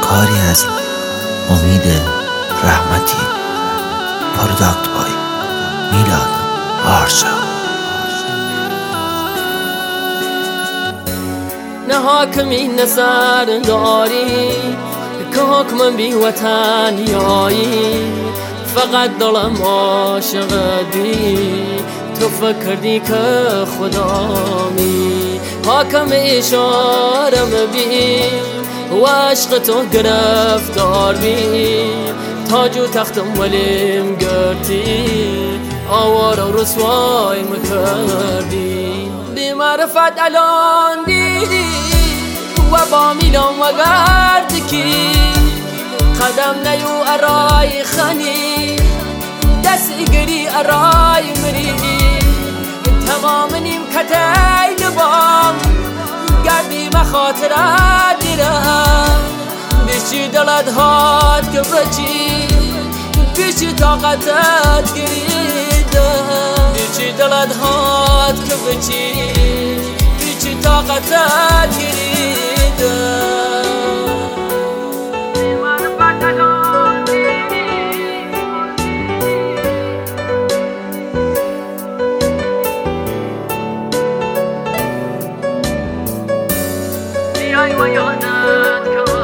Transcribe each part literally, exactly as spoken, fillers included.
کاری از امید رحمتی. پروداکت بای میلاد آرشا. نه حاکمی نه سرداری که حکم بی وطنیایی، فقط دلم عاشق دی تو فکر دی که خدامی. حاکم اشارم بی و عشق تو گرفتار بی، تاج و تختم ولیم گرتی آوار و رسوای مکردی. بی معرفت الان دیدی و با میلان و گرد کی قدم نیو ارای خانی دست گری ارای مری. تمام نیم کتی لبام گردی مخاطرات دیرم، بیشی دلت هات که بچی بیشی طاقتت گریدم. بیشی دلت هات که بچی بیشی طاقتت گریدم. و یادت که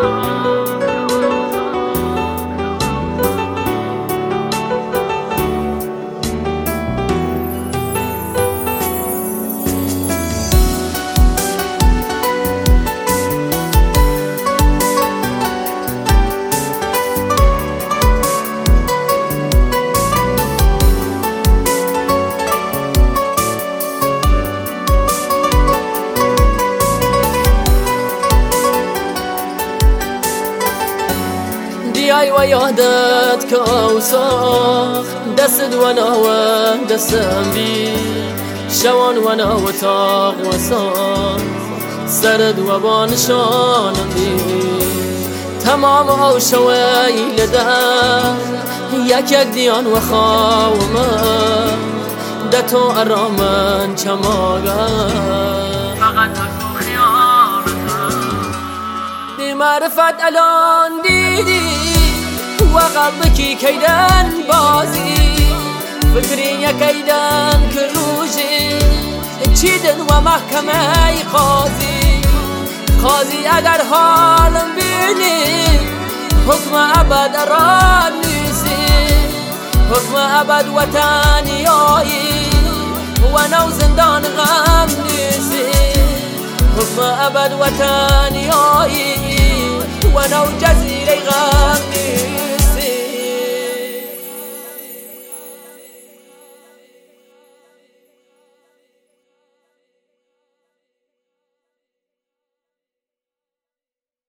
بیای و یادت که اوساخ دست دونا و دستم بی شوان و نا و تاق و ساخ سرد و بانشانم بی. تمام او شوی لدن یک یک دیان و خواهم دتو ارامن چماغا فقط تو خیالتم. بی معرفت الان دیدی و قلبکی کیدن بازی فکری یکیدن که روشی چیدن و محکمه قاضی. قاضی اگر حالم بینی حکم ابد اراد نیسی، حکم ابد وطنیایی و نو زندان غم نیسی، حکم ابد وطنیایی